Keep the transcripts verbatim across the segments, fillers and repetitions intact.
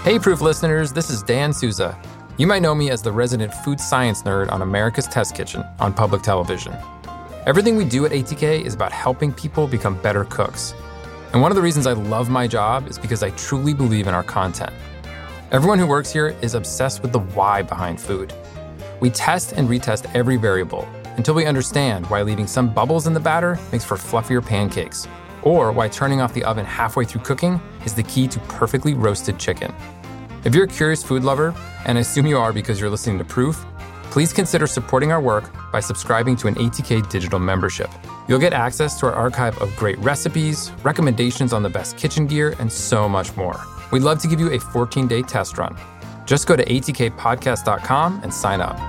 Hey, Proof listeners, this is Dan Souza. You might know me as the resident food science nerd on America's Test Kitchen on public television. Everything we do at A T K is about helping people become better cooks. And one of the reasons I love my job is because I truly believe in our content. Everyone who works here is obsessed with the why behind food. We test and retest every variable until we understand why leaving some bubbles in the batter makes for fluffier pancakes, or why turning off the oven halfway through cooking is the key to perfectly roasted chicken. If you're a curious food lover, and I assume you are because you're listening to Proof, please consider supporting our work by subscribing to an A T K digital membership. You'll get access to our archive of great recipes, recommendations on the best kitchen gear, and so much more. We'd love to give you a fourteen-day test run. Just go to A T K podcast dot com and sign up.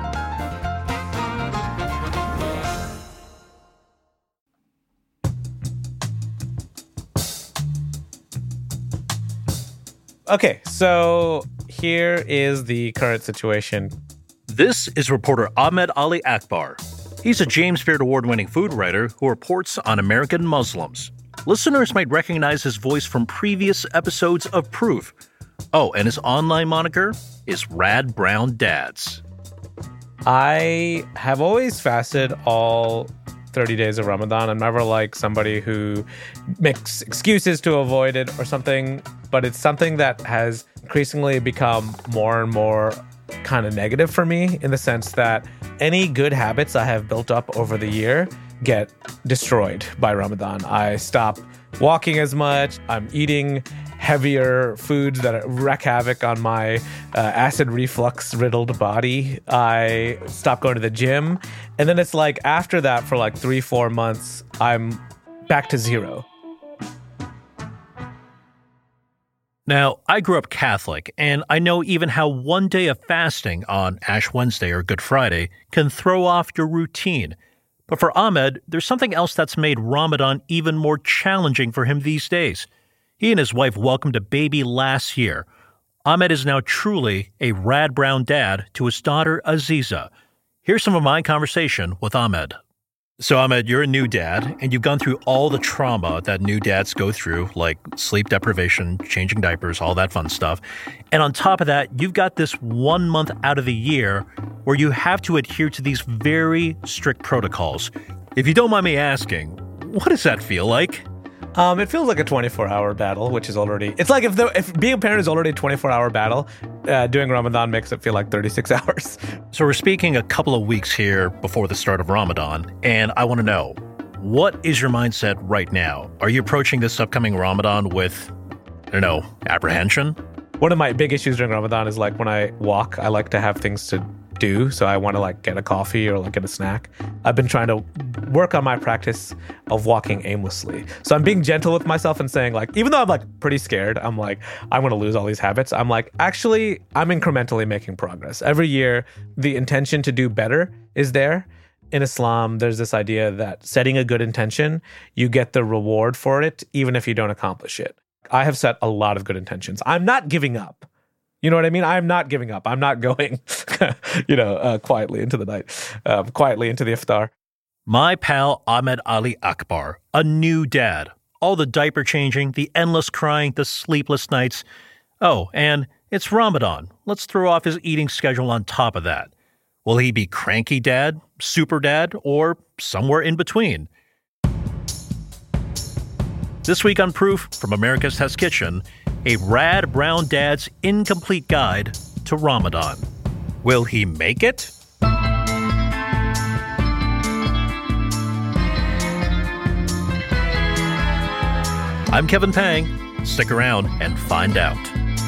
Okay, so here is the current situation. This is reporter Ahmed Ali Akbar. He's a James Beard Award-winning food writer who reports on American Muslims. Listeners might recognize his voice from previous episodes of Proof. Oh, and his online moniker is Rad Brown Dads. I have always fasted all thirty days of Ramadan. I'm never like somebody who makes excuses to avoid it or something, but it's something that has increasingly become more and more kind of negative for me, in the sense that any good habits I have built up over the year get destroyed by Ramadan. I stop walking as much. I'm eating heavier foods that wreak havoc on my uh, acid reflux riddled body. I stop going to the gym. And then it's like after that for like three, four months, I'm back to zero. Now, I grew up Catholic, and I know even how one day of fasting on Ash Wednesday or Good Friday can throw off your routine. But for Ahmed, there's something else that's made Ramadan even more challenging for him these days. He and his wife welcomed a baby last year. Ahmed is now truly a rad brown dad to his daughter, Aziza. Here's some of my conversation with Ahmed. So, Ahmed, you're a new dad, and you've gone through all the trauma that new dads go through, like sleep deprivation, changing diapers, all that fun stuff. And on top of that, you've got this one month out of the year where you have to adhere to these very strict protocols. If you don't mind me asking, what does that feel like? Um, it feels like a twenty-four hour battle, which is already... It's like if the, if being a parent is already a twenty-four hour battle, uh, doing Ramadan makes it feel like thirty-six hours. So we're speaking a couple of weeks here before the start of Ramadan, and I want to know, what is your mindset right now? Are you approaching this upcoming Ramadan with, I don't know, apprehension? One of my big issues during Ramadan is like when I walk, I like to have things to do. So I want to like get a coffee or like get a snack. I've been trying to work on my practice of walking aimlessly. So I'm being gentle with myself and saying like, even though I'm like pretty scared, I'm like, I want to lose all these habits. I'm like, actually, I'm incrementally making progress. Every year, the intention to do better is there. In Islam, there's this idea that setting a good intention, you get the reward for it, even if you don't accomplish it. I have set a lot of good intentions. I'm not giving up. You know what I mean? I'm not giving up. I'm not going, you know, uh, quietly into the night, um, quietly into the iftar. My pal Ahmed Ali Akbar, a new dad. All the diaper changing, the endless crying, the sleepless nights. Oh, and it's Ramadan. Let's throw off his eating schedule on top of that. Will he be cranky dad, super dad, or somewhere in between? This week on Proof from America's Test Kitchen, a rad brown dad's incomplete guide to Ramadan. Will he make it? I'm Kevin Pang. Stick around and find out.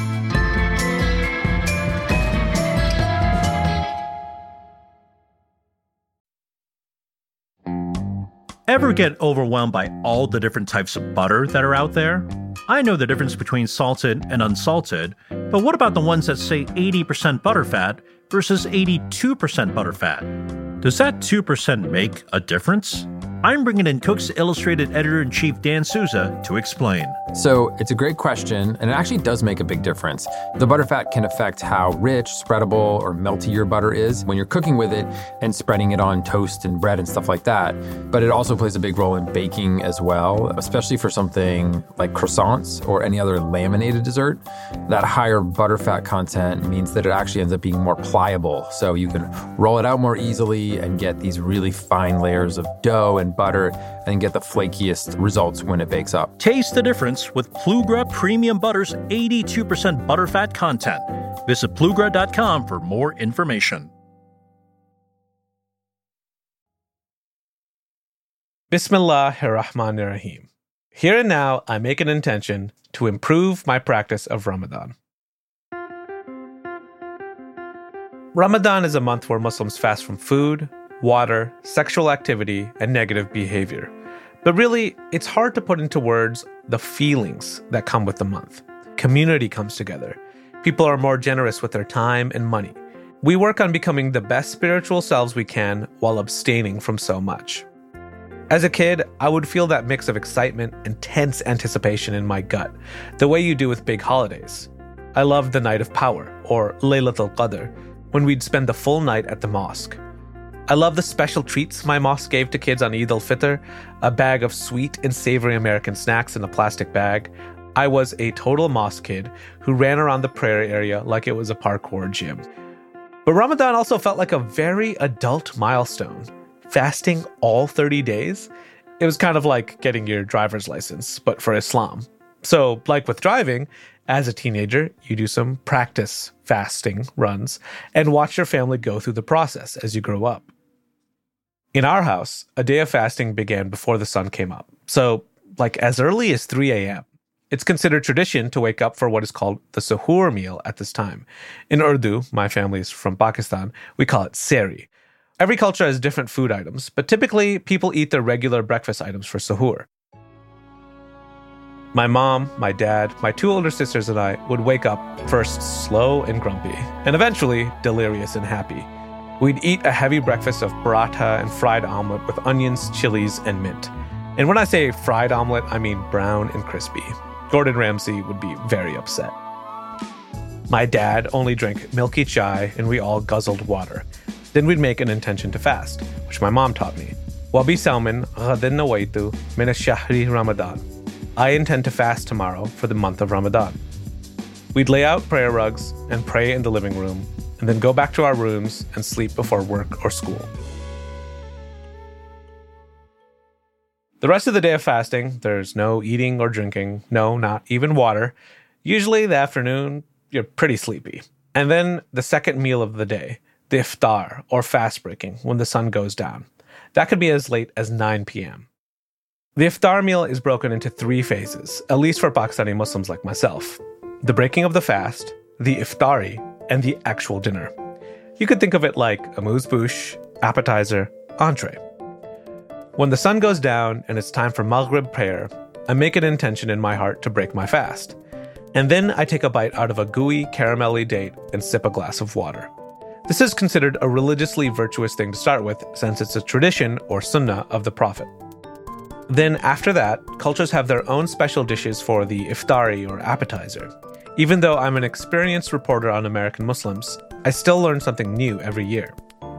Ever get overwhelmed by all the different types of butter that are out there? I know the difference between salted and unsalted, but what about the ones that say eighty percent butterfat versus eighty-two percent butterfat? Does that two percent make a difference? I'm bringing in Cook's Illustrated Editor-in-Chief Dan Souza to explain. So it's a great question, and it actually does make a big difference. The butterfat can affect how rich, spreadable, or melty your butter is when you're cooking with it and spreading it on toast and bread and stuff like that. But it also plays a big role in baking as well, especially for something like croissants or any other laminated dessert. That higher butterfat content means that it actually ends up being more pliable, so you can roll it out more easily and get these really fine layers of dough and butter and get the flakiest results when it bakes up. Taste the difference with Plugra Premium Butter's eighty-two percent butterfat content. Visit plugra dot com for more information. Bismillahir-Rahmanir-Rahim. Here and now, I make an intention to improve my practice of Ramadan. Ramadan is a month where Muslims fast from food, water, sexual activity, and negative behavior. But really, it's hard to put into words the feelings that come with the month. Community comes together. People are more generous with their time and money. We work on becoming the best spiritual selves we can while abstaining from so much. As a kid, I would feel that mix of excitement and tense anticipation in my gut, the way you do with big holidays. I loved the Night of Power, or Laylatul Qadr, when we'd spend the full night at the mosque. I love the special treats my mosque gave to kids on Eid al-Fitr, a bag of sweet and savory American snacks in a plastic bag. I was a total mosque kid who ran around the prayer area like it was a parkour gym. But Ramadan also felt like a very adult milestone. Fasting all thirty days? It was kind of like getting your driver's license, but for Islam. So, like with driving, as a teenager, you do some practice fasting runs and watch your family go through the process as you grow up. In our house, a day of fasting began before the sun came up. So, like as early as three a.m. It's considered tradition to wake up for what is called the suhoor meal at this time. In Urdu, my family is from Pakistan, we call it sehri. Every culture has different food items, but typically people eat their regular breakfast items for suhoor. My mom, my dad, my two older sisters and I would wake up first slow and grumpy, and eventually delirious and happy. We'd eat a heavy breakfast of paratha and fried omelet with onions, chilies, and mint. And when I say fried omelet, I mean brown and crispy. Gordon Ramsay would be very upset. My dad only drank milky chai, and we all guzzled water. Then we'd make an intention to fast, which my mom taught me. Wabi Salman ghadin nawaitu min ash-shahri Ramadan. I intend to fast tomorrow for the month of Ramadan. We'd lay out prayer rugs and pray in the living room, and then go back to our rooms and sleep before work or school. The rest of the day of fasting, there's no eating or drinking, no, not even water. Usually the afternoon, you're pretty sleepy. And then the second meal of the day, the iftar, or fast breaking, when the sun goes down. That could be as late as nine p.m. The iftar meal is broken into three phases, at least for Pakistani Muslims like myself. The breaking of the fast, the iftari, and the actual dinner. You could think of it like amuse-bouche, appetizer, entree. When the sun goes down and it's time for Maghrib prayer, I make an intention in my heart to break my fast. And then I take a bite out of a gooey, caramelly date and sip a glass of water. This is considered a religiously virtuous thing to start with, since it's a tradition or sunnah of the Prophet. Then after that, cultures have their own special dishes for the iftari or appetizer. Even though I'm an experienced reporter on American Muslims, I still learn something new every year.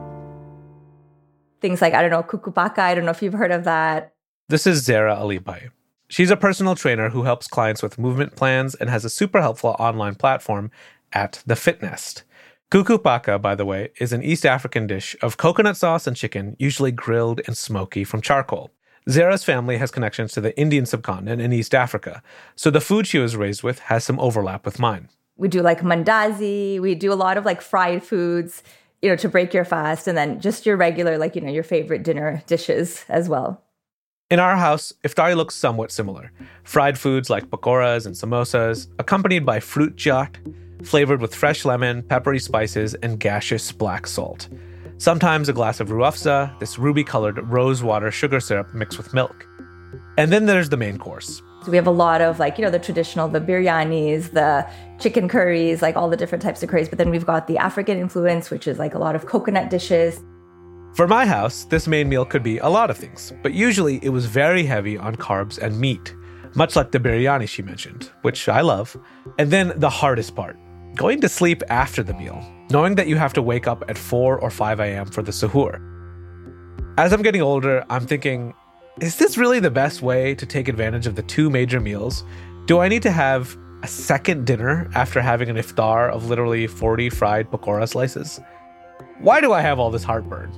Things like, I don't know, kukupaka, I don't know if you've heard of that. This is Zara Alibhai. She's a personal trainer who helps clients with movement plans and has a super helpful online platform at The Fitnest. Kukupaka, by the way, is an East African dish of coconut sauce and chicken, usually grilled and smoky from charcoal. Zara's family has connections to the Indian subcontinent and East Africa, so the food she was raised with has some overlap with mine. We do like mandazi, we do a lot of like fried foods, you know, to break your fast, and then just your regular, like, you know, your favorite dinner dishes as well. In our house, iftari looks somewhat similar. Fried foods like pakoras and samosas, accompanied by fruit chaat, flavored with fresh lemon, peppery spices, and gaseous black salt. Sometimes a glass of roux afza, this ruby-colored rose water sugar syrup mixed with milk. And then there's the main course. So we have a lot of like, you know, the traditional, the biryanis, the chicken curries, like all the different types of curries. But then we've got the African influence, which is like a lot of coconut dishes. For my house, this main meal could be a lot of things, but usually it was very heavy on carbs and meat. much like the biryani she mentioned, which I love. And then the hardest part, going to sleep after the meal, knowing that you have to wake up at four or five a.m. for the suhoor. As I'm getting older, I'm thinking, is this really the best way to take advantage of the two major meals? Do I need to have a second dinner after having an iftar of literally forty fried pakora slices? Why do I have all this heartburn?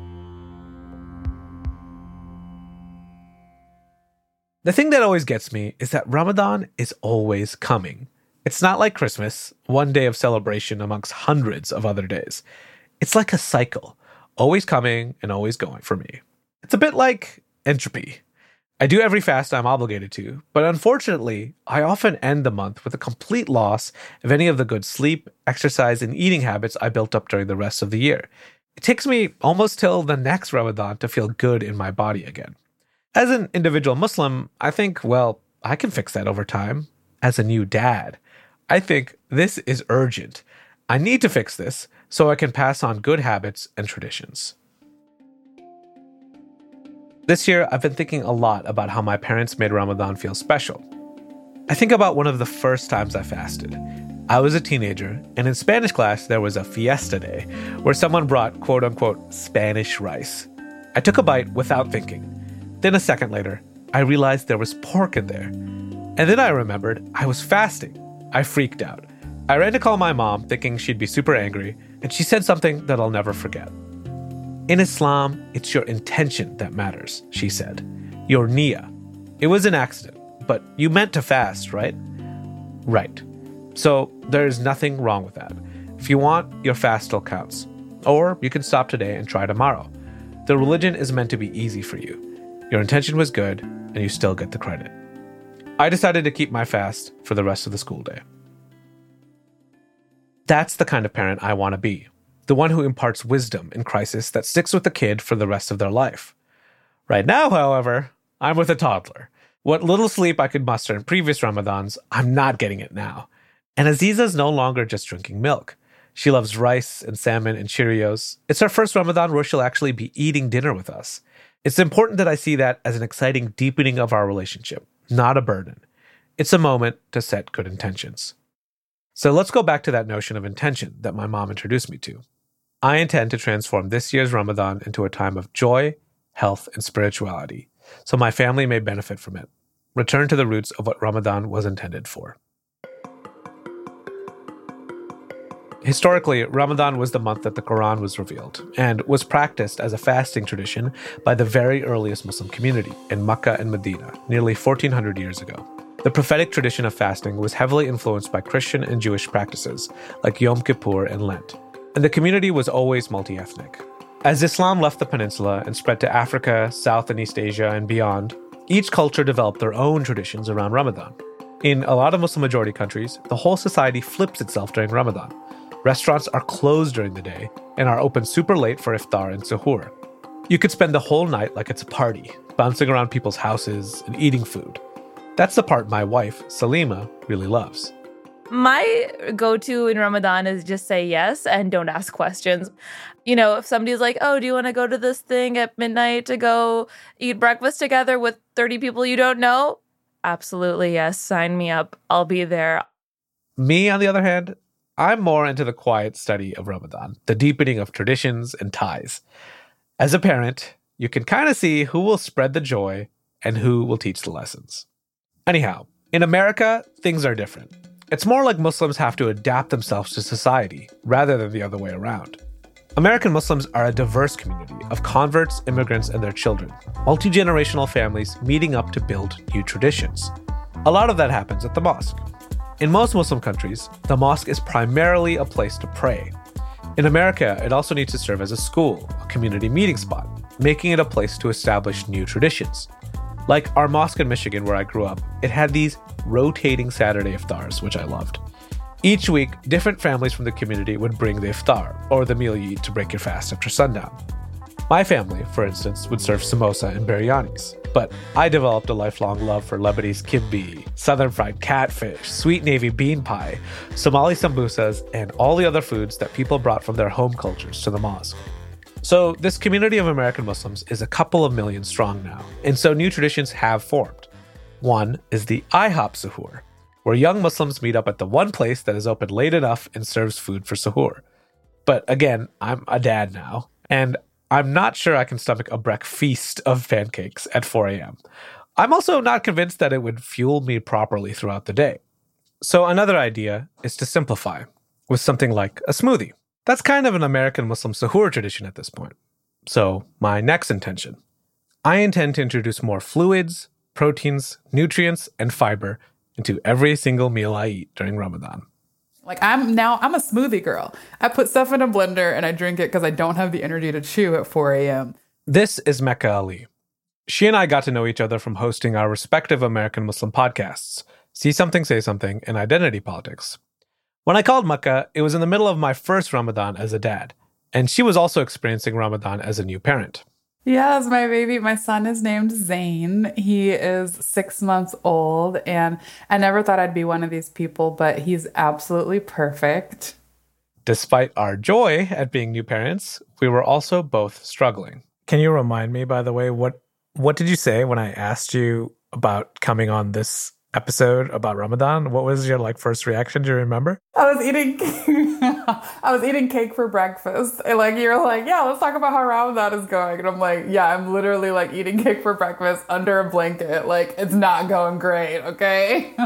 The thing that always gets me is that Ramadan is always coming. It's not like Christmas, one day of celebration amongst hundreds of other days. It's like a cycle, always coming and always going for me. It's a bit like entropy. I do every fast I'm obligated to, but unfortunately, I often end the month with a complete loss of any of the good sleep, exercise, and eating habits I built up during the rest of the year. It takes me almost till the next Ramadan to feel good in my body again. As an individual Muslim, I think, well, I can fix that over time. As a new dad, I think this is urgent. I need to fix this so I can pass on good habits and traditions. This year, I've been thinking a lot about how my parents made Ramadan feel special. I think about one of the first times I fasted. I was a teenager, and in Spanish class, there was a fiesta day where someone brought quote-unquote Spanish rice. I took a bite without thinking. Then a second later, I realized there was pork in there. And then I remembered I was fasting. I freaked out. I ran to call my mom, thinking she'd be super angry, and she said something that I'll never forget. In Islam, it's your intention that matters, she said. Your niyyah. It was an accident, but you meant to fast, right? Right. So there's nothing wrong with that. If you want, your fast still counts. Or you can stop today and try tomorrow. The religion is meant to be easy for you. Your intention was good, and you still get the credit. I decided to keep my fast for the rest of the school day. That's the kind of parent I want to be. The one who imparts wisdom in crisis that sticks with the kid for the rest of their life. Right now, however, I'm with a toddler. What little sleep I could muster in previous Ramadans, I'm not getting it now. And Aziza's no longer just drinking milk. She loves rice and salmon and Cheerios. It's her first Ramadan where she'll actually be eating dinner with us. It's important that I see that as an exciting deepening of our relationship, not a burden. It's a moment to set good intentions. So let's go back to that notion of intention that my mom introduced me to. I intend to transform this year's Ramadan into a time of joy, health, and spirituality, so my family may benefit from it. Return to the roots of what Ramadan was intended for. Historically, Ramadan was the month that the Quran was revealed and was practiced as a fasting tradition by the very earliest Muslim community in Mecca and Medina, nearly fourteen hundred years ago. The prophetic tradition of fasting was heavily influenced by Christian and Jewish practices like Yom Kippur and Lent, and the community was always multi-ethnic. As Islam left the peninsula and spread to Africa, South and East Asia, and beyond, each culture developed their own traditions around Ramadan. In a lot of Muslim-majority countries, the whole society flips itself during Ramadan. Restaurants are closed during the day and are open super late for iftar and suhoor. You could spend the whole night like it's a party, bouncing around people's houses and eating food. That's the part my wife, Salima, really loves. My go-to in Ramadan is just say yes and don't ask questions. You know, if somebody's like, oh, do you want to go to this thing at midnight to go eat breakfast together with thirty people you don't know? Absolutely, yes. Sign me up. I'll be there. Me, on the other hand, I'm more into the quiet study of Ramadan, the deepening of traditions and ties. As a parent, you can kind of see who will spread the joy and who will teach the lessons. Anyhow, in America, things are different. It's more like Muslims have to adapt themselves to society rather than the other way around. American Muslims are a diverse community of converts, immigrants, and their children, multi-generational families meeting up to build new traditions. A lot of that happens at the mosque. In most Muslim countries, the mosque is primarily a place to pray. In America, it also needs to serve as a school, a community meeting spot, making it a place to establish new traditions. Like our mosque in Michigan, where I grew up, it had these rotating Saturday iftars, which I loved. Each week, different families from the community would bring the iftar, or the meal you eat to break your fast after sundown. My family, for instance, would serve samosa and biryanis, but I developed a lifelong love for Lebanese kimchi, southern fried catfish, sweet navy bean pie, Somali sambusas, and all the other foods that people brought from their home cultures to the mosque. So this community of American Muslims is a couple of million strong now, and so new traditions have formed. One is the IHOP Suhoor, where young Muslims meet up at the one place that is open late enough and serves food for suhoor. But again, I'm a dad now, and I'm not sure I can stomach a breakfast of pancakes at four a.m. I'm also not convinced that it would fuel me properly throughout the day. So another idea is to simplify with something like a smoothie. That's kind of an American Muslim suhoor tradition at this point. So my next intention. I intend to introduce more fluids, proteins, nutrients, and fiber into every single meal I eat during Ramadan. Like I'm now, I'm a smoothie girl. I put stuff in a blender and I drink it because I don't have the energy to chew at four a.m. This is Mecca Ali. She and I got to know each other from hosting our respective American Muslim podcasts, See Something, Say Something, and Identity Politics. When I called Mecca, it was in the middle of my first Ramadan as a dad, and she was also experiencing Ramadan as a new parent. Yes, my baby, my son is named Zane. He is six months old, and I never thought I'd be one of these people, but he's absolutely perfect. Despite our joy at being new parents, we were also both struggling. Can you remind me, by the way, what what did you say when I asked you about coming on this episode about Ramadan? What was your like first reaction? Do you remember? I was eating I was eating cake for breakfast. And like you're like, yeah, let's talk about how Ramadan is going. And I'm like, yeah, I'm literally like eating cake for breakfast under a blanket. Like it's not going great, okay?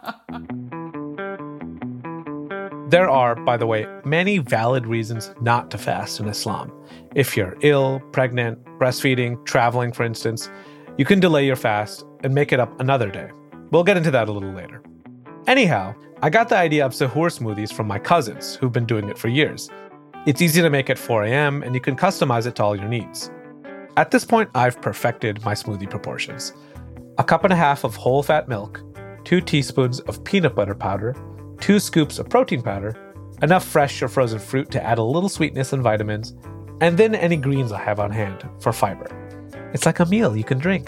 There are, by the way, many valid reasons not to fast in Islam. If you're ill, pregnant, breastfeeding, traveling, for instance, you can delay your fast and make it up another day. We'll get into that a little later. Anyhow, I got the idea of suhoor smoothies from my cousins who've been doing it for years. It's easy to make at four a.m. and you can customize it to all your needs. At this point, I've perfected my smoothie proportions. A cup and a half of whole fat milk, two teaspoons of peanut butter powder, two scoops of protein powder, enough fresh or frozen fruit to add a little sweetness and vitamins, and then any greens I have on hand for fiber. It's like a meal you can drink.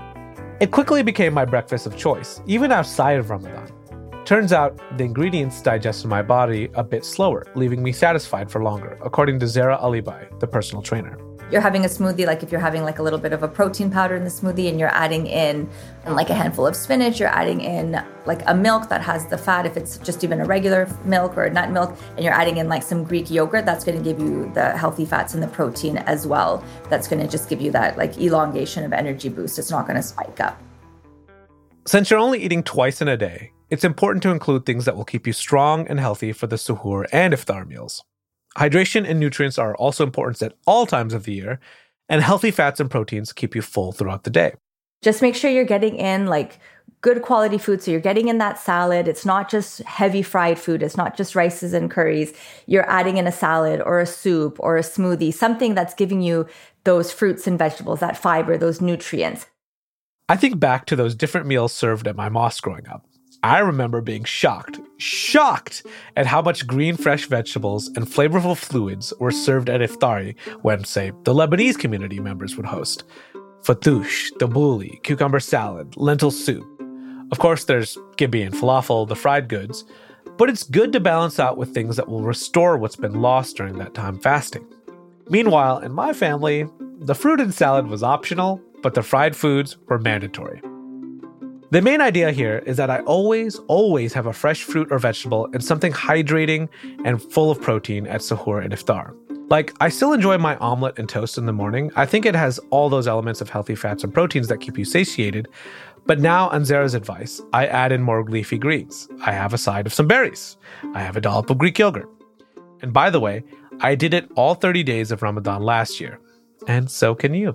It quickly became my breakfast of choice, even outside of Ramadan. Turns out, the ingredients digest in my body a bit slower, leaving me satisfied for longer, according to Zara Alibai, the personal trainer. You're having a smoothie, like if you're having like a little bit of a protein powder in the smoothie and you're adding in like a handful of spinach, you're adding in like a milk that has the fat, if it's just even a regular milk or a nut milk, and you're adding in like some Greek yogurt, that's going to give you the healthy fats and the protein as well. That's going to just give you that like elongation of energy boost. It's not going to spike up. Since you're only eating twice in a day, it's important to include things that will keep you strong and healthy for the suhoor and iftar meals. Hydration and nutrients are also important at all times of the year, and healthy fats and proteins keep you full throughout the day. Just make sure you're getting in like good quality food. So you're getting in that salad. It's not just heavy fried food. It's not just rices and curries. You're adding in a salad or a soup or a smoothie, something that's giving you those fruits and vegetables, that fiber, those nutrients. I think back to those different meals served at my mosque growing up. I remember being shocked, shocked at how much green fresh vegetables and flavorful fluids were served at iftari when, say, the Lebanese community members would host. Fatoush, tabbouleh, cucumber salad, lentil soup. Of course, there's kibbe and falafel, the fried goods, but it's good to balance out with things that will restore what's been lost during that time fasting. Meanwhile, in my family, the fruit and salad was optional, but the fried foods were mandatory. The main idea here is that I always, always have a fresh fruit or vegetable and something hydrating and full of protein at suhoor and iftar. Like, I still enjoy my omelet and toast in the morning. I think it has all those elements of healthy fats and proteins that keep you satiated. But now, on Zara's advice, I add in more leafy greens. I have a side of some berries. I have a dollop of Greek yogurt. And by the way, I did it all thirty days of Ramadan last year. And so can you.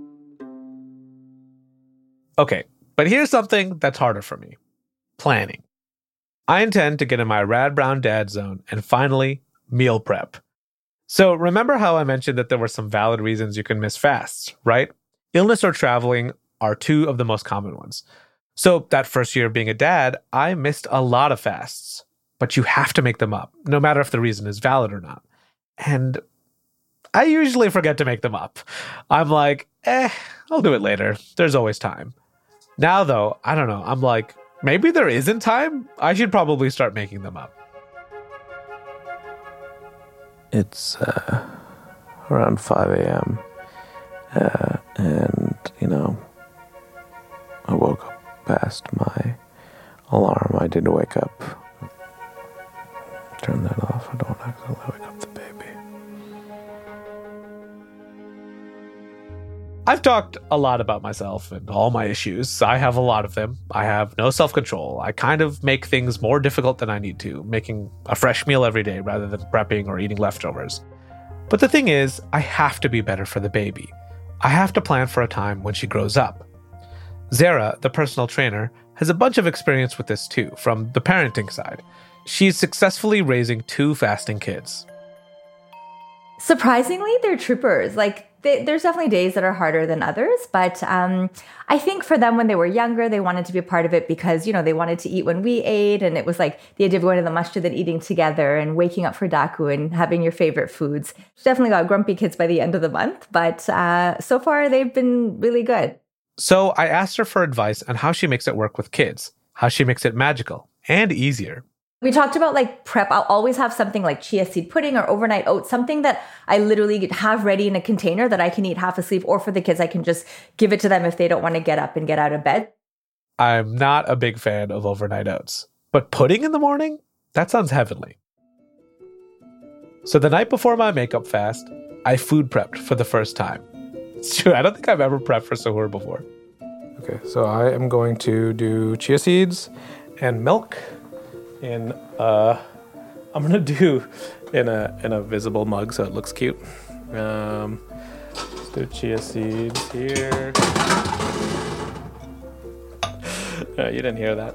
Okay. But here's something that's harder for me. Planning. I intend to get in my rad brown dad zone and finally meal prep. So remember how I mentioned that there were some valid reasons you can miss fasts, right? Illness or traveling are two of the most common ones. So that first year of being a dad, I missed a lot of fasts. But you have to make them up, no matter if the reason is valid or not. And I usually forget to make them up. I'm like, eh, I'll do it later. There's always time. Now, though, I don't know. I'm like, maybe there isn't time? I should probably start making them up. It's uh, around five a.m. Uh, and, you know, I woke up past my alarm. I did wake up. Turn that off. I don't accidentally wake up the baby. I've talked a lot about myself and all my issues. I have a lot of them. I have no self-control. I kind of make things more difficult than I need to, making a fresh meal every day rather than prepping or eating leftovers. But the thing is, I have to be better for the baby. I have to plan for a time when she grows up. Zara, the personal trainer, has a bunch of experience with this too, from the parenting side. She's successfully raising two fasting kids. Surprisingly, they're troopers. Like, they, there's definitely days that are harder than others, but um, I think for them when they were younger, they wanted to be a part of it because, you know, they wanted to eat when we ate, and it was like the idea of going to the masjid and eating together and waking up for daku and having your favorite foods. Definitely got grumpy kids by the end of the month, but uh, so far they've been really good. So I asked her for advice on how she makes it work with kids, how she makes it magical and easier. We talked about like prep. I'll always have something like chia seed pudding or overnight oats, something that I literally have ready in a container that I can eat half asleep, or for the kids, I can just give it to them if they don't want to get up and get out of bed. I'm not a big fan of overnight oats, but pudding in the morning? That sounds heavenly. So the night before my makeup fast, I food prepped for the first time. It's true, I don't think I've ever prepped for suhoor before. Okay, so I am going to do chia seeds and milk. In uh, I'm gonna do in a in a visible mug so it looks cute. Um, let's do chia seeds here. Uh, you didn't hear that.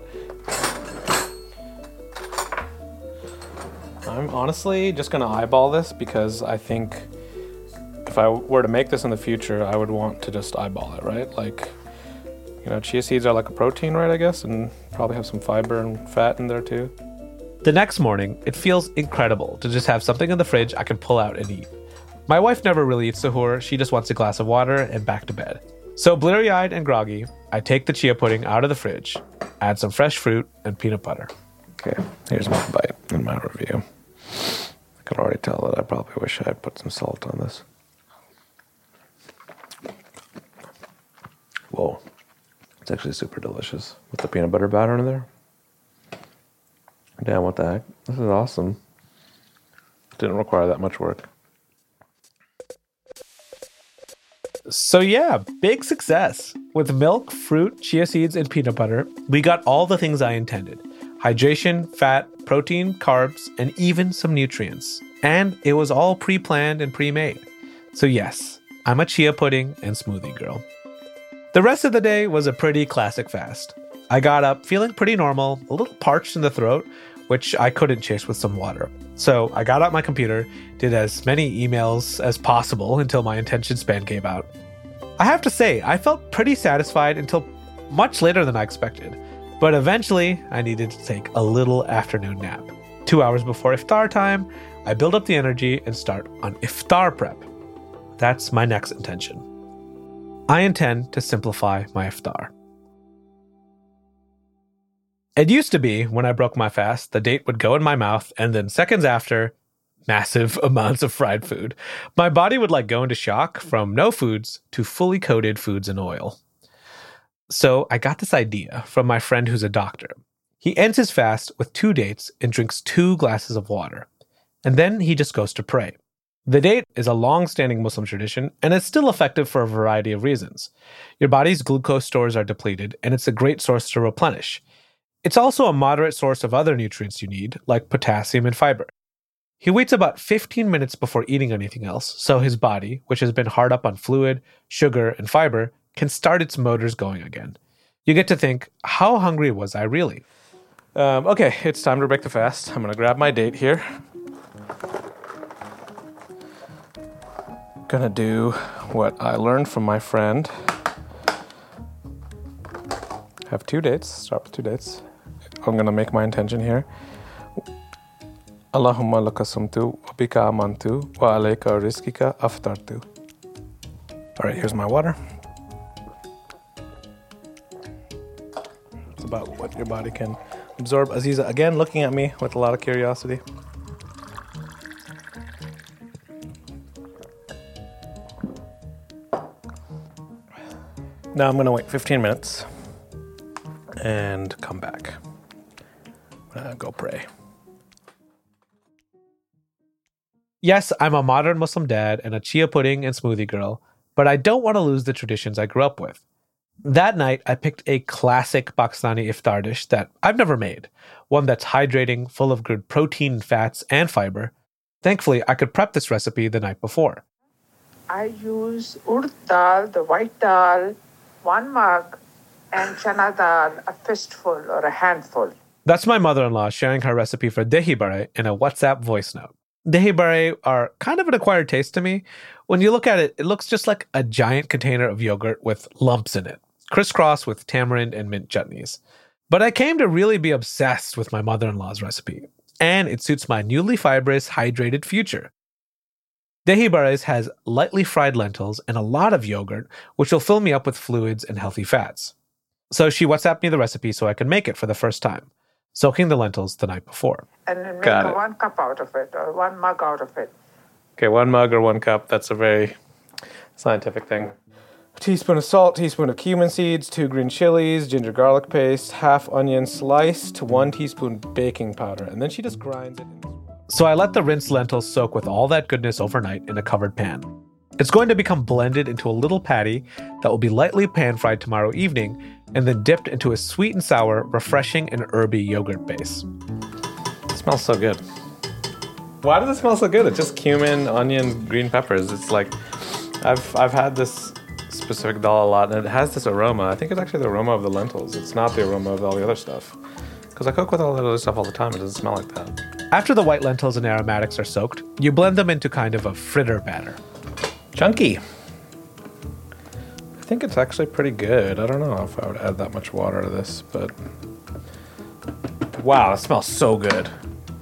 I'm honestly just gonna eyeball this because I think if I were to make this in the future, I would want to just eyeball it, right? Like, you know, chia seeds are like a protein, right, I guess, and probably have some fiber and fat in there too. The next morning, it feels incredible to just have something in the fridge I can pull out and eat. My wife never really eats suhoor, she just wants a glass of water and back to bed. So bleary-eyed and groggy, I take the chia pudding out of the fridge, add some fresh fruit and peanut butter. Okay, here's my bite and my review. I can already tell that I probably wish I had put some salt on this. Whoa. It's actually super delicious with the peanut butter batter in there. Damn, what the heck? This is awesome. Didn't require that much work. So yeah, big success. With milk, fruit, chia seeds, and peanut butter, we got all the things I intended. Hydration, fat, protein, carbs, and even some nutrients. And it was all pre-planned and pre-made. So yes, I'm a chia pudding and smoothie girl. The rest of the day was a pretty classic fast. I got up feeling pretty normal, a little parched in the throat, which I couldn't chase with some water. So I got out my computer, did as many emails as possible until my attention span gave out. I have to say, I felt pretty satisfied until much later than I expected. But eventually, I needed to take a little afternoon nap. Two hours before iftar time, I build up the energy and start on iftar prep. That's my next intention. I intend to simplify my iftar. It used to be, when I broke my fast, the date would go in my mouth, and then seconds after, massive amounts of fried food. My body would like go into shock from no foods to fully coated foods and oil. So I got this idea from my friend who's a doctor. He ends his fast with two dates and drinks two glasses of water. And then he just goes to pray. The date is a long-standing Muslim tradition, and it's still effective for a variety of reasons. Your body's glucose stores are depleted, and it's a great source to replenish. It's also a moderate source of other nutrients you need, like potassium and fiber. He waits about fifteen minutes before eating anything else, so his body, which has been hard up on fluid, sugar, and fiber, can start its motors going again. You get to think, how hungry was I really? Um, okay, it's time to break the fast. I'm going to grab my date here. Gonna do what I learned from my friend. Have two dates. Start with two dates. I'm gonna make my intention here. Allahumma laka sumtu wa bika amantu wa alayka rizqika aftartu. All right, here's my water. It's about what your body can absorb. Aziza again looking at me with a lot of curiosity. Now I'm going to wait fifteen minutes. and come back. Uh, go pray. Yes, I'm a modern Muslim dad and a chia pudding and smoothie girl, but I don't want to lose the traditions I grew up with. That night, I picked a classic Pakistani iftar dish that I've never made, one that's hydrating, full of good protein, fats, and fiber. Thankfully, I could prep this recipe the night before. I use urd dal, the white dal, one mug, and chana dal, a fistful or a handful. That's my mother-in-law sharing her recipe for dahi bade in a WhatsApp voice note. Dahi bade are kind of an acquired taste to me. When you look at it, it looks just like a giant container of yogurt with lumps in it, crisscrossed with tamarind and mint chutneys. But I came to really be obsessed with my mother-in-law's recipe, and it suits my newly fibrous, hydrated future. Dahi bades has lightly fried lentils and a lot of yogurt, which will fill me up with fluids and healthy fats. So she WhatsApped me the recipe so I could make it for the first time, soaking the lentils the night before. And then make Got it. one cup out of it or one mug out of it. Okay, one mug or one cup. That's a very scientific thing. A teaspoon of salt, teaspoon of cumin seeds, two green chilies, ginger garlic paste, half onion sliced, one teaspoon baking powder. And then she just grinds it. So I let the rinsed lentils soak with all that goodness overnight in a covered pan. It's going to become blended into a little patty that will be lightly pan-fried tomorrow evening and then dipped into a sweet and sour, refreshing and herby yogurt base. It smells so good. Why does it smell so good? It's just cumin, onion, green peppers. It's like, I've I've had this specific dal a lot, and it has this aroma. I think it's actually the aroma of the lentils. It's not the aroma of all the other stuff. Because I cook with all that other stuff all the time. It doesn't smell like that. After the white lentils and aromatics are soaked, you blend them into kind of a fritter batter. Chunky. I think it's actually pretty good. I don't know if I would add that much water to this, but... Wow, it smells so good.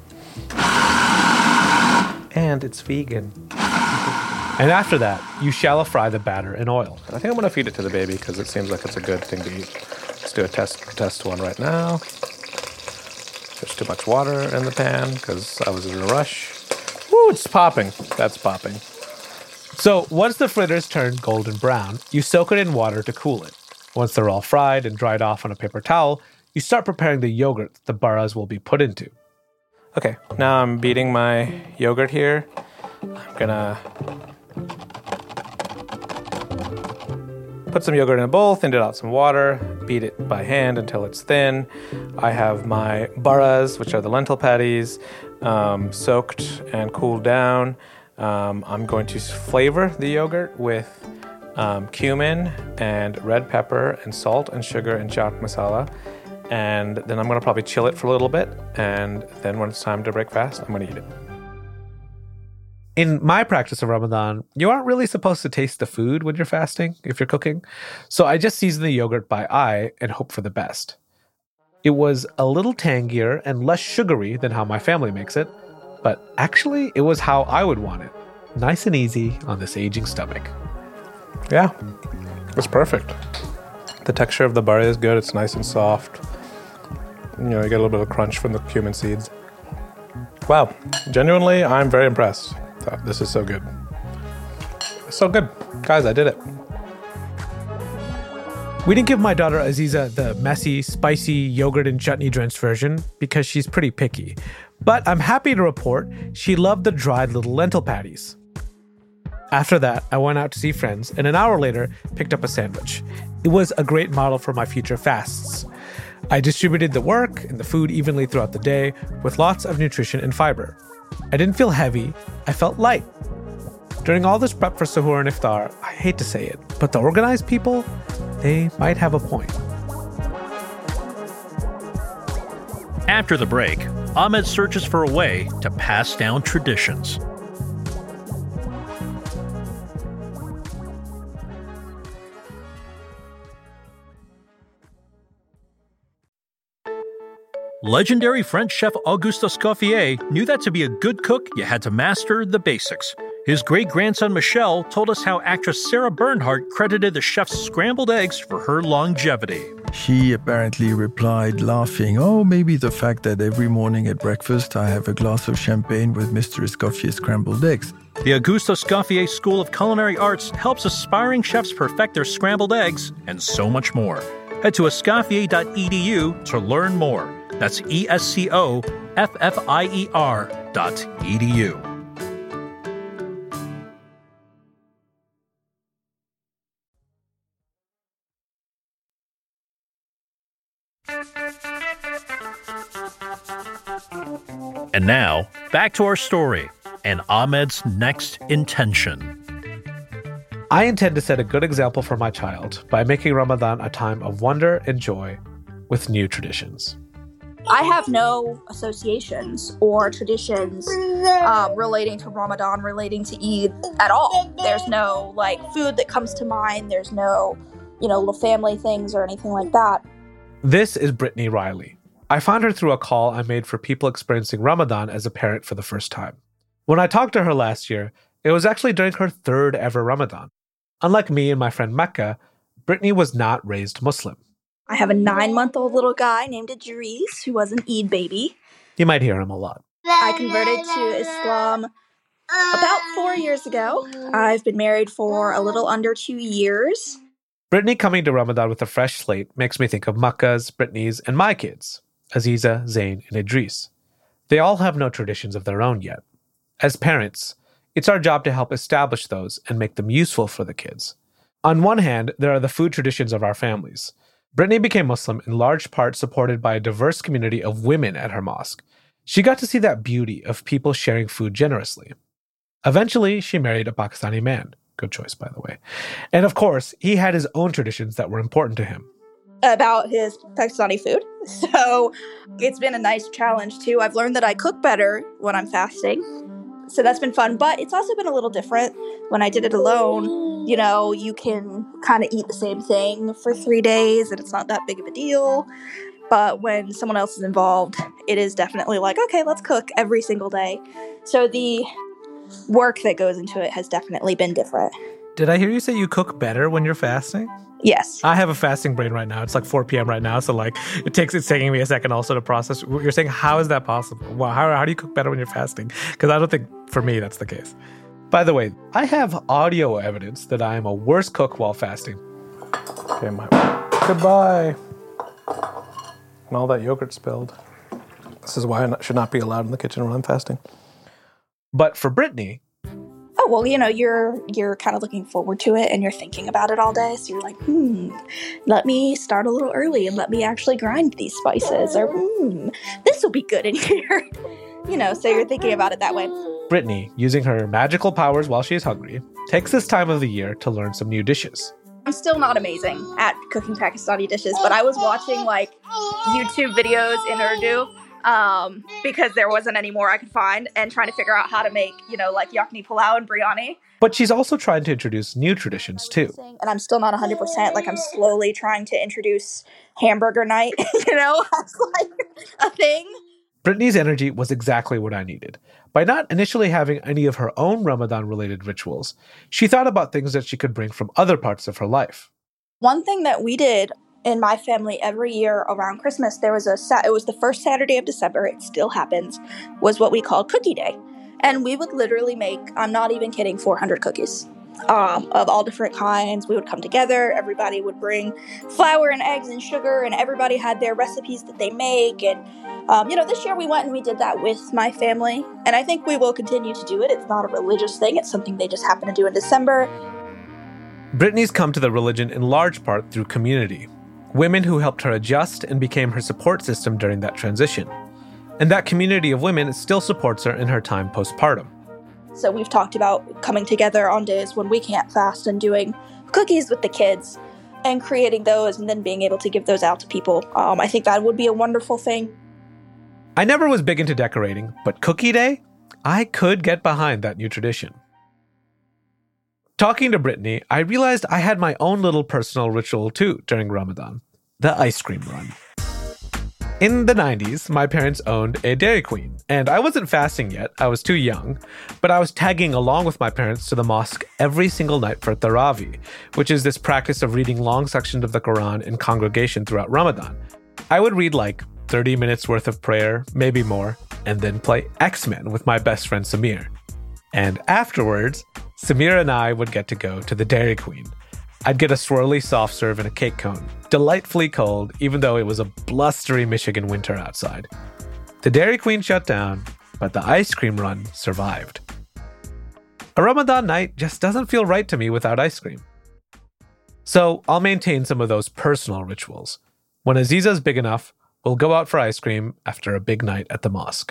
And it's vegan. And after that, you shallow fry the batter in oil. I think I'm going to feed it to the baby because it seems like it's a good thing to eat. Let's do a test test one right now. There's too much water in the pan because I was in a rush. Woo, it's popping. That's popping. So once the fritters turn golden brown, you soak it in water to cool it. Once they're all fried and dried off on a paper towel, you start preparing the yogurt that the baras will be put into. Okay, now I'm beating my yogurt here. I'm gonna put some yogurt in a bowl, thin it out some water, beat it by hand until it's thin. I have my baras, which are the lentil patties, um, soaked and cooled down. Um, I'm going to flavor the yogurt with um, cumin and red pepper and salt and sugar and chaat masala. And then I'm going to probably chill it for a little bit. And then when it's time to break fast, I'm going to eat it. In my practice of Ramadan, you aren't really supposed to taste the food when you're fasting, if you're cooking. So I just season the yogurt by eye and hope for the best. It was a little tangier and less sugary than how my family makes it. But actually, it was how I would want it. Nice and easy on this aging stomach. Yeah, it was perfect. The texture of the bari is good. It's nice and soft. You know, you get a little bit of crunch from the cumin seeds. Wow, genuinely, I'm very impressed. This is so good. It's so good. Guys, I did it. We didn't give my daughter Aziza the messy, spicy yogurt and chutney drenched version because she's pretty picky. But I'm happy to report she loved the dried little lentil patties. After that, I went out to see friends, and an hour later, picked up a sandwich. It was a great model for my future fasts. I distributed the work and the food evenly throughout the day with lots of nutrition and fiber. I didn't feel heavy, I felt light. During all this prep for suhoor and iftar, I hate to say it, but the organized people, they might have a point. After the break, Ahmed searches for a way to pass down traditions. Legendary French chef Auguste Escoffier knew that to be a good cook, you had to master the basics. His great-grandson Michel told us how actress Sarah Bernhardt credited the chef's scrambled eggs for her longevity. She apparently replied, laughing, "Oh, maybe the fact that every morning at breakfast I have a glass of champagne with Mister Escoffier's scrambled eggs." The Auguste Escoffier School of Culinary Arts helps aspiring chefs perfect their scrambled eggs and so much more. Head to escoffier dot e d u to learn more. That's E S C O F F I E R dot E D U. And now, back to our story and Ahmed's next intention. I intend to set a good example for my child by making Ramadan a time of wonder and joy with new traditions. I have no associations or traditions um, relating to Ramadan, relating to Eid at all. There's no like food that comes to mind. There's no, you know, little family things or anything like that. This is Brittany Riley. I found her through a call I made for people experiencing Ramadan as a parent for the first time. When I talked to her last year, it was actually during her third ever Ramadan. Unlike me and my friend Mecca, Brittany was not raised Muslim. I have a nine-month-old little guy named Idris who was an Eid baby. You might hear him a lot. I converted to Islam about four years ago. I've been married for a little under two years. Brittany coming to Ramadan with a fresh slate makes me think of Mecca's, Brittany's, and my kids, Aziza, Zayn, and Idris. They all have no traditions of their own yet. As parents, it's our job to help establish those and make them useful for the kids. On one hand, there are the food traditions of our families. Brittany became Muslim in large part supported by a diverse community of women at her mosque. She got to see that beauty of people sharing food generously. Eventually, she married a Pakistani man. Good choice, by the way. And of course, he had his own traditions that were important to him. About his Pakistani food. So it's been a nice challenge too. I've learned that I cook better when I'm fasting. So that's been fun, but it's also been a little different when I did it alone. You know, you can kind of eat the same thing for three days and it's not that big of a deal. But when someone else is involved, it is definitely like, okay, let's cook every single day. So the work that goes into it has definitely been different. Did I hear you say you cook better when you're fasting? Yes. I have a fasting brain right now. It's like four p.m. right now, so like it takes it's taking me a second also to process. You're saying, how is that possible? Well, how how do you cook better when you're fasting? Because I don't think for me that's the case. By the way, I have audio evidence that I am a worse cook while fasting. Okay, my goodbye. And all that yogurt spilled. This is why I should not be allowed in the kitchen when I'm fasting. But for Brittany, oh, well, you know, you're you're kind of looking forward to it and you're thinking about it all day. So you're like, hmm, let me start a little early and let me actually grind these spices. Or, hmm, this will be good in here. You know, so you're thinking about it that way. Brittany, using her magical powers while she is hungry, takes this time of the year to learn some new dishes. I'm still not amazing at cooking Pakistani dishes, but I was watching, like, YouTube videos in Urdu. Um, because there wasn't any more I could find, and trying to figure out how to make, you know, like yakhni pulao and biryani. But she's also trying to introduce new traditions too. And I'm still not one hundred percent, like I'm slowly trying to introduce hamburger night, you know, as like a thing. Brittany's energy was exactly what I needed. By not initially having any of her own Ramadan-related rituals, she thought about things that she could bring from other parts of her life. One thing that we did in my family every year around Christmas, there was a sa- it was the first Saturday of December, it still happens, was what we called Cookie Day. And we would literally make, I'm not even kidding, four hundred cookies um, of all different kinds. We would come together, everybody would bring flour and eggs and sugar, and everybody had their recipes that they make. And, um, you know, this year we went and we did that with my family. And I think we will continue to do it. It's not a religious thing. It's something they just happen to do in December. Brittany's come to the religion in large part through community. Women who helped her adjust and became her support system during that transition. And that community of women still supports her in her time postpartum. So we've talked about coming together on days when we can't fast and doing cookies with the kids and creating those and then being able to give those out to people. Um, I think that would be a wonderful thing. I never was big into decorating, but Cookie Day? I could get behind that new tradition. Talking to Brittany, I realized I had my own little personal ritual too during Ramadan, the ice cream run. In the nineties, my parents owned a Dairy Queen, and I wasn't fasting yet, I was too young, but I was tagging along with my parents to the mosque every single night for Tarawih, which is this practice of reading long sections of the Quran in congregation throughout Ramadan. I would read like thirty minutes worth of prayer, maybe more, and then play X-Men with my best friend Samir. And afterwards, Samir and I would get to go to the Dairy Queen, I'd get a swirly soft serve and a cake cone, delightfully cold, even though it was a blustery Michigan winter outside. The Dairy Queen shut down, but the ice cream run survived. A Ramadan night just doesn't feel right to me without ice cream. So I'll maintain some of those personal rituals. When Aziza's big enough, we'll go out for ice cream after a big night at the mosque.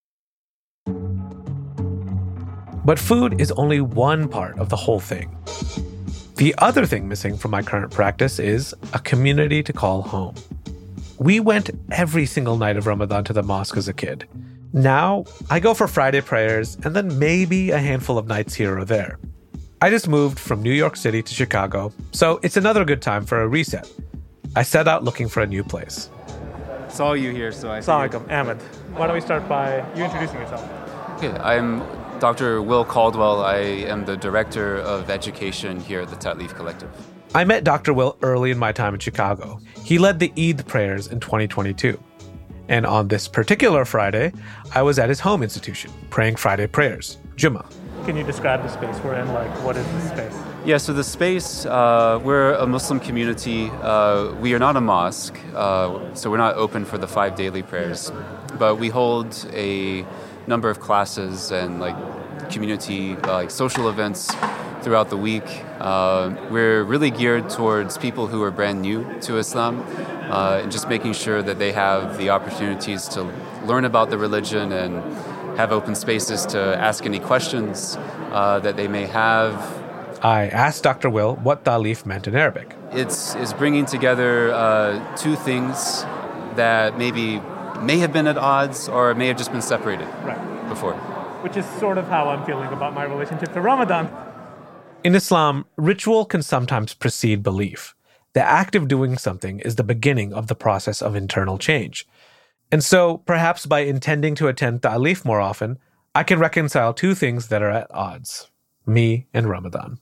But food is only one part of the whole thing. The other thing missing from my current practice is a community to call home. We went every single night of Ramadan to the mosque as a kid. Now, I go for Friday prayers and then maybe a handful of nights here or there. I just moved from New York City to Chicago, so it's another good time for a reset. I set out looking for a new place. Saw you here, so I... Assalamu alaikum, Ahmed. Why don't we start by you introducing yourself? Okay, I'm Doctor Will Caldwell. I am the Director of Education here at the Ta'leef Collective. I met Doctor Will early in my time in Chicago. He led the Eid prayers in twenty twenty-two. And on this particular Friday, I was at his home institution, praying Friday prayers, Jummah. Can you describe the space we're in? Like, what is the space? Yeah, so the space, uh, we're a Muslim community. Uh, we are not a mosque, uh, so we're not open for the five daily prayers. But we hold a number of classes and like community, uh, like social events throughout the week. Uh, we're really geared towards people who are brand new to Islam, uh, and just making sure that they have the opportunities to learn about the religion and have open spaces to ask any questions uh, that they may have. I asked Doctor Will what ta'leef meant in Arabic. It's, it's bringing together uh, two things that maybe may have been at odds or may have just been separated right. before. Which is sort of how I'm feeling about my relationship to Ramadan. In Islam, ritual can sometimes precede belief. The act of doing something is the beginning of the process of internal change. And so, perhaps by intending to attend ta'leef more often, I can reconcile two things that are at odds. Me and Ramadan.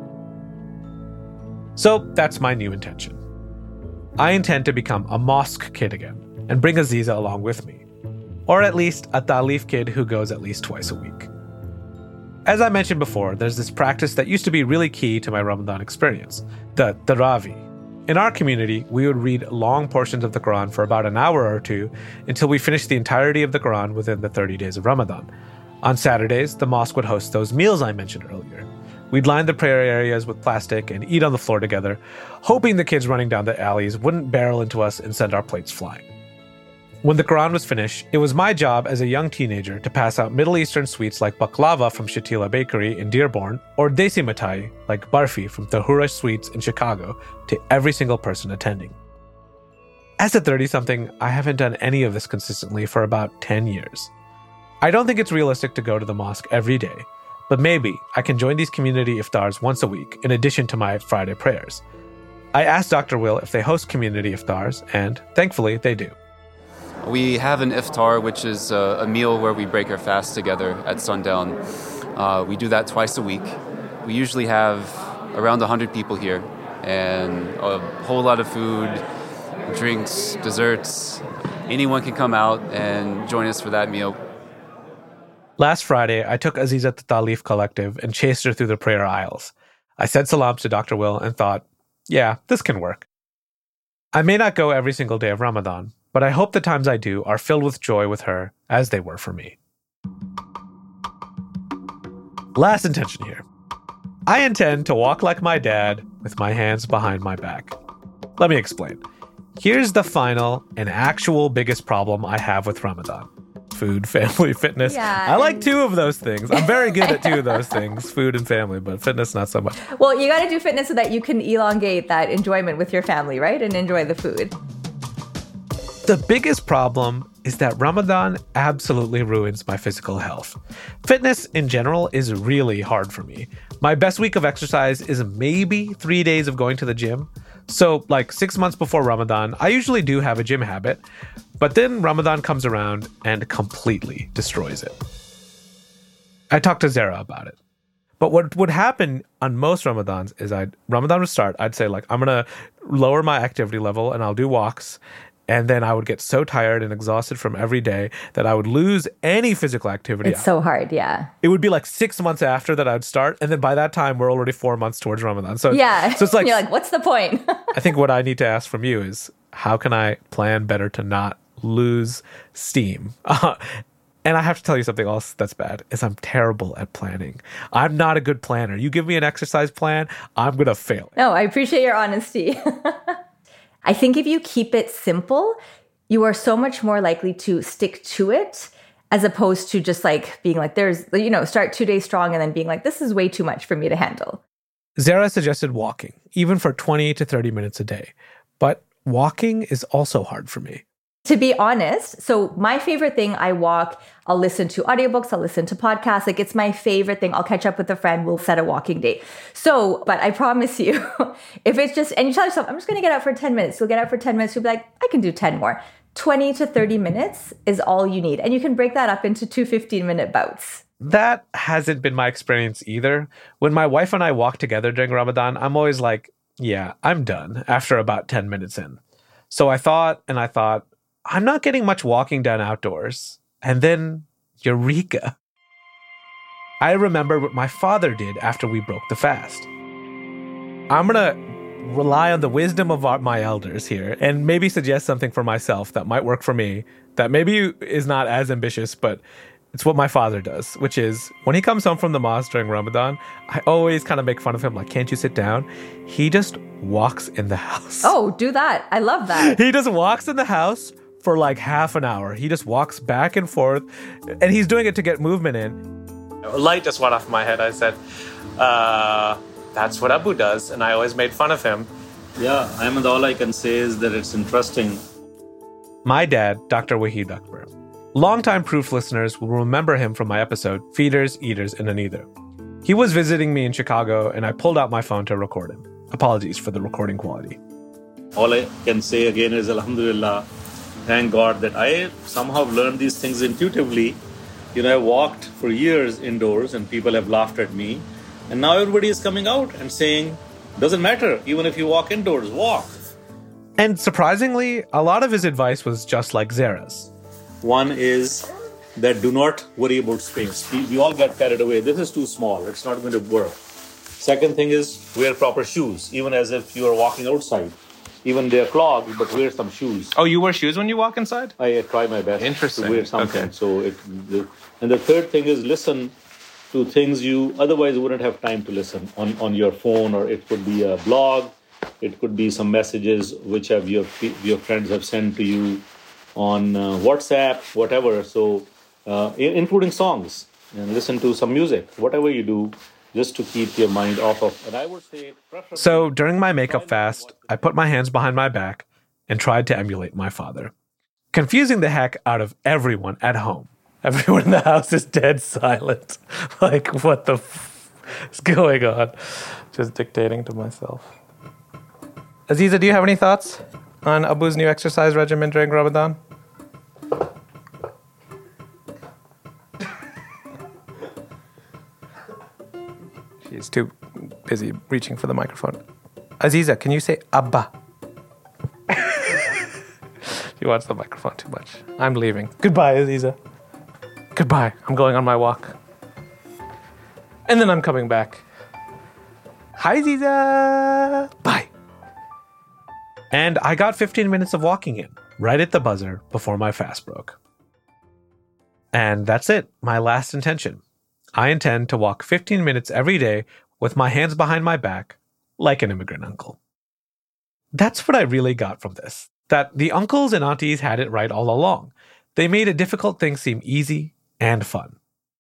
So, that's my new intention. I intend to become a mosque kid again and bring Aziza along with me. Or at least a ta'leef kid who goes at least twice a week. As I mentioned before, there's this practice that used to be really key to my Ramadan experience, the Tarawih. In our community, we would read long portions of the Quran for about an hour or two until we finished the entirety of the Quran within the thirty days of Ramadan. On Saturdays, the mosque would host those meals I mentioned earlier. We'd line the prayer areas with plastic and eat on the floor together, hoping the kids running down the alleys wouldn't barrel into us and send our plates flying. When the Quran was finished, it was my job as a young teenager to pass out Middle Eastern sweets like baklava from Shatila Bakery in Dearborn or desi mitai like barfi from Tahura Sweets in Chicago to every single person attending. As a thirty-something, I haven't done any of this consistently for about ten years. I don't think it's realistic to go to the mosque every day, but maybe I can join these community iftars once a week in addition to my Friday prayers. I asked Doctor Will if they host community iftars, and thankfully they do. We have an iftar, which is a, a meal where we break our fast together at sundown. Uh, we do that twice a week. We usually have around one hundred people here, and a whole lot of food, drinks, desserts. Anyone can come out and join us for that meal. Last Friday, I took Aziza to Ta'leef Collective and chased her through the prayer aisles. I said salams to Doctor Will and thought, yeah, this can work. I may not go every single day of Ramadan, but I hope the times I do are filled with joy with her as they were for me. Last intention here. I intend to walk like my dad with my hands behind my back. Let me explain. Here's the final and actual biggest problem I have with Ramadan. Food, family, fitness. Yeah, I like two of those things. I'm very good at two of those things, food and family, but fitness not so much. Well, you got to do fitness so that you can elongate that enjoyment with your family, right? And enjoy the food. The biggest problem is that Ramadan absolutely ruins my physical health. Fitness in general is really hard for me. My best week of exercise is maybe three days of going to the gym. So like six months before Ramadan, I usually do have a gym habit, but then Ramadan comes around and completely destroys it. I talked to Zara about it. But what would happen on most Ramadans is I'd Ramadan would start, I'd say like, I'm going to lower my activity level and I'll do walks. And then I would get so tired and exhausted from every day that I would lose any physical activity. It's so hard, yeah. It would be like six months after that I'd start. And then by that time, we're already four months towards Ramadan. So, yeah. so it's like, you're like, what's the point? I think what I need to ask from you is, how can I plan better to not lose steam? Uh, and I have to tell you something else that's bad, is I'm terrible at planning. I'm not a good planner. You give me an exercise plan, I'm going to fail. No, I appreciate your honesty. I think if you keep it simple, you are so much more likely to stick to it as opposed to just like being like, there's, you know, start two days strong and then being like, this is way too much for me to handle. Zara suggested walking, even for twenty to thirty minutes a day. But walking is also hard for me. To be honest, so my favorite thing, I walk, I'll listen to audiobooks, I'll listen to podcasts. Like it's my favorite thing. I'll catch up with a friend, we'll set a walking date. So, but I promise you, if it's just, and you tell yourself, I'm just going to get out for ten minutes. You'll get out for ten minutes. You'll be like, I can do ten more. twenty to thirty minutes is all you need. And you can break that up into two fifteen minute bouts. That hasn't been my experience either. When my wife and I walk together during Ramadan, I'm always like, yeah, I'm done after about ten minutes in. So I thought, and I thought, I'm not getting much walking done outdoors. And then, eureka. I remember what my father did after we broke the fast. I'm going to rely on the wisdom of our, my elders here and maybe suggest something for myself that might work for me, that maybe is not as ambitious, but it's what my father does, which is when he comes home from the mosque during Ramadan, I always kind of make fun of him, like, can't you sit down? He just walks in the house. Oh, do that. I love that. He just walks in the house for like half an hour. He just walks back and forth, and he's doing it to get movement in. A light just went off my head. I said, uh, that's what Abu does, and I always made fun of him. Yeah, I mean, all I can say is that it's interesting. My dad, Doctor Wahid Akbar. Longtime Proof listeners will remember him from my episode, Feeders, Eaters, and a Neither. He was visiting me in Chicago, and I pulled out my phone to record him. Apologies for the recording quality. All I can say again is Alhamdulillah. Thank God that I somehow learned these things intuitively. You know, I walked for years indoors and people have laughed at me. And now everybody is coming out and saying, doesn't matter, even if you walk indoors, walk. And surprisingly, a lot of his advice was just like Zara's. One is that do not worry about space. We, we all get carried away. This is too small. It's not going to work. Second thing is wear proper shoes, even as if you are walking outside. Even they're clogged, but wear some shoes. Oh, you wear shoes when you walk inside? I try my best Interesting. to wear something. Okay. So it, the, and the third thing is listen to things you otherwise wouldn't have time to listen on, on your phone, or it could be a blog, it could be some messages which have your your friends have sent to you on uh, WhatsApp, whatever. So uh, including songs, and listen to some music, whatever you do, just to keep your mind off of. And I would say, so during my makeup fast, I put my hands behind my back and tried to emulate my father, confusing the heck out of everyone at home. Everyone in the house is dead silent. Like, what the f- is going on? Just dictating to myself. Aziza, do you have any thoughts on Abu's new exercise regimen during Ramadan? She's too busy reaching for the microphone. Aziza, can you say Abba? She wants the microphone too much. I'm leaving. Goodbye, Aziza. Goodbye. I'm going on my walk. And then I'm coming back. Hi, Aziza. Bye. And I got fifteen minutes of walking in, right at the buzzer before my fast broke. And that's it, my last intention. I intend to walk fifteen minutes every day with my hands behind my back, like an immigrant uncle. That's what I really got from this, that the uncles and aunties had it right all along. They made a difficult thing seem easy and fun.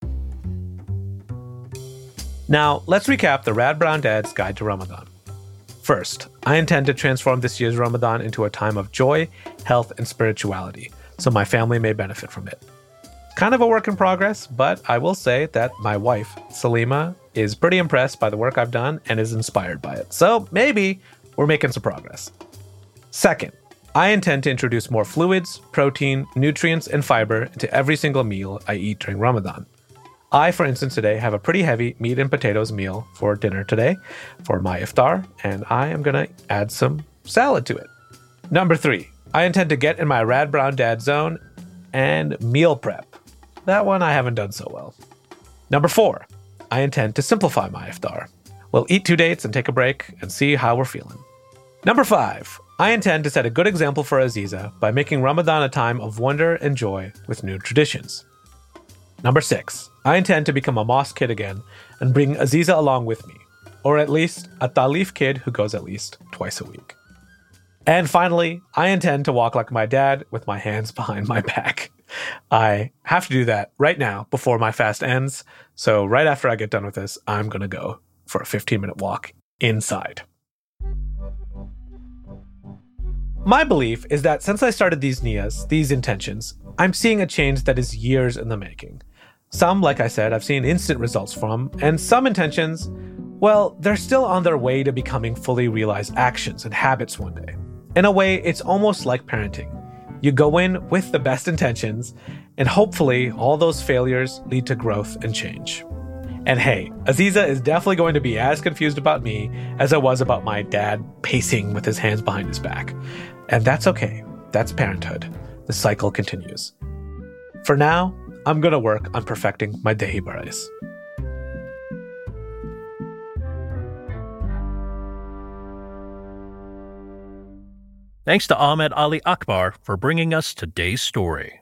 Now, let's recap the Rad Brown Dad's Guide to Ramadan. First, I intend to transform this year's Ramadan into a time of joy, health, and spirituality, so my family may benefit from it. Kind of a work in progress, but I will say that my wife, Salima, is pretty impressed by the work I've done and is inspired by it. So maybe we're making some progress. Second, I intend to introduce more fluids, protein, nutrients, and fiber into every single meal I eat during Ramadan. I, for instance, today have a pretty heavy meat and potatoes meal for dinner today for my iftar, and I am going to add some salad to it. Number three, I intend to get in my Rad Brown Dad zone and meal prep. That one I haven't done so well. Number four, I intend to simplify my iftar. We'll eat two dates and take a break and see how we're feeling. Number five, I intend to set a good example for Aziza by making Ramadan a time of wonder and joy with new traditions. Number six, I intend to become a mosque kid again and bring Aziza along with me, or at least a Talif kid who goes at least twice a week. And finally, I intend to walk like my dad with my hands behind my back. I have to do that right now before my fast ends, so right after I get done with this, I'm going to go for a fifteen-minute walk inside. My belief is that since I started these niyas, these intentions, I'm seeing a change that is years in the making. Some, like I said, I've seen instant results from, and some intentions, well, they're still on their way to becoming fully realized actions and habits one day. In a way, it's almost like parenting. You go in with the best intentions, and hopefully all those failures lead to growth and change. And hey, Aziza is definitely going to be as confused about me as I was about my dad pacing with his hands behind his back. And that's okay. That's parenthood. The cycle continues. For now, I'm going to work on perfecting my Dahi Barais. Thanks to Ahmed Ali Akbar for bringing us today's story.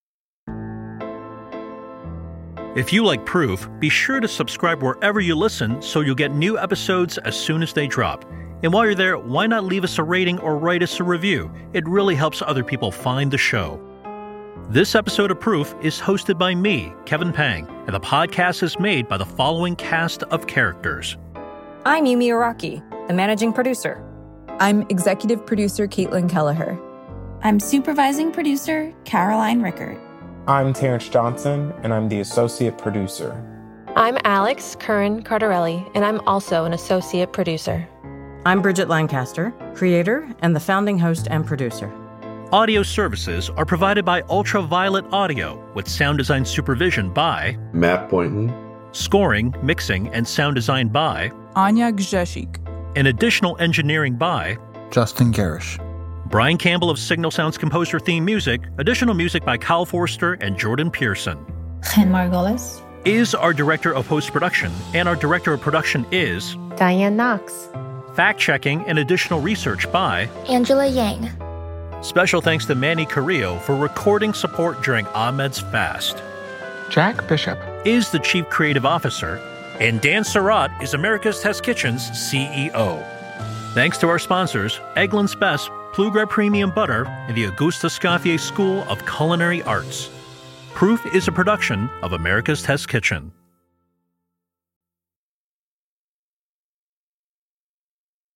If you like Proof, be sure to subscribe wherever you listen so you'll get new episodes as soon as they drop. And while you're there, why not leave us a rating or write us a review? It really helps other people find the show. This episode of Proof is hosted by me, Kevin Pang, and the podcast is made by the following cast of characters. I'm Yumi Araki, the managing producer. I'm executive producer Caitlin Kelleher. I'm supervising producer Caroline Rickert. I'm Terrence Johnson, and I'm the associate producer. I'm Alex Curran Cardarelli, and I'm also an associate producer. I'm Bridget Lancaster, creator and the founding host and producer. Audio services are provided by Ultraviolet Audio, with sound design supervision by Matt Boynton. Scoring, mixing, and sound design by Anya Gzeshik. And additional engineering by Justin Garish. Brian Campbell of Signal Sounds composed for theme music. Additional music by Kyle Forster and Jordan Pearson. Chen Margolis is our director of post-production, and our director of production is Diane Knox. Fact-checking and additional research by Angela Yang. Special thanks to Manny Carrillo for recording support during Ahmed's fast. Jack Bishop is the Chief Creative Officer, and Dan Surratt is America's Test Kitchen's C E O. Thanks to our sponsors, Eggland's Best, Plugrad Premium Butter, and the Auguste Escoffier School of Culinary Arts. Proof is a production of America's Test Kitchen.